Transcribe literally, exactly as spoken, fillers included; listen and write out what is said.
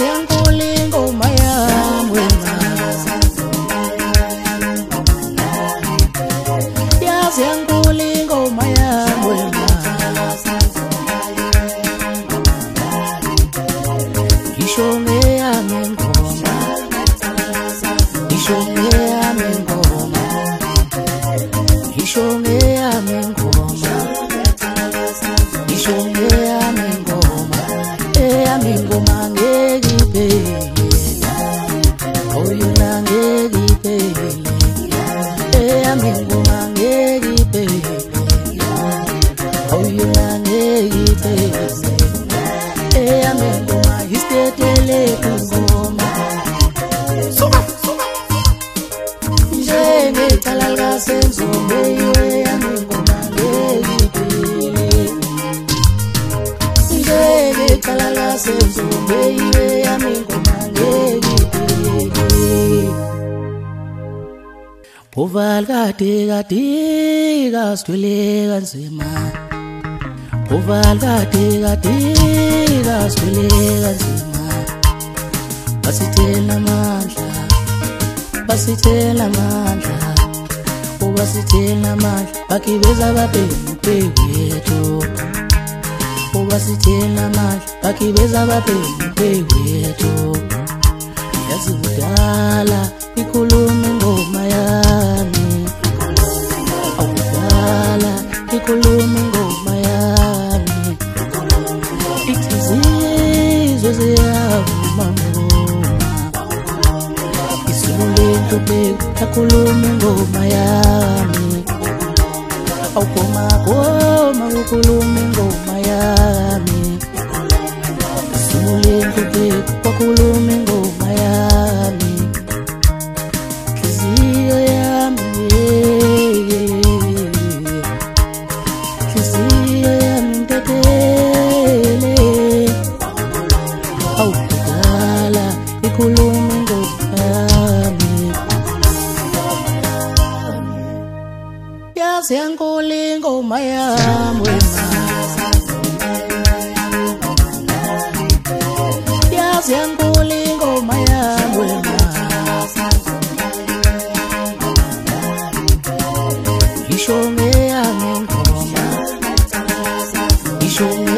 yazi yankulu ingoma yami wena, yazi yankulu ingoma yami wena, ngisho ngeyami ingoma, ngisho ngeyami ingoma, ngisho ngeyami ingoma, ngisho ngeyami ingoma, eyami ingoma ngeke iphele, oh yona ngeke iphele, eyami ingoma ngeke iphele, oh yona ngeke iphele, eyami ingoma isitetele kungoma, suka suka njenge kalala senzombe eyami ingoma ngeke iphele, njenge kalala senzombe eyami ingoma ngeke iphele. Uvalkade kade kasithwele kanzima, uvalkade kade kasithwele kanzima, basithela amandla, basithela amandla, ubasithela amandla, bakibeza ababhemi wethu, ubasithela amandla, bakibeza ababhemi wethu, yazi kudala ikhuluma ingoma yami, awudala ikhuluma ingoma yami, ithi zizwe ziyavuma ngoma, izulu lentubeko yakhuluma ingoma yami, awugoma goma ukhuluma ingoma yami, izulu lentubeko wakhuluma ingoma yami, nhliziyo yami, nhliziyo yami ntetele, awudala ikhuluma ingoma yami, yazi yankulu ingoma yami wena, yazi yankulu ingoma yami wena, ngisho ngeyami ingoma, ngisho